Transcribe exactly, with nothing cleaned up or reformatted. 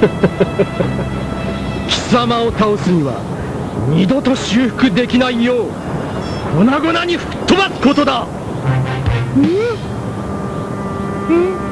貴様を倒すには二度と修復できないよう粉々に吹っ飛ばすことだ。 うんうん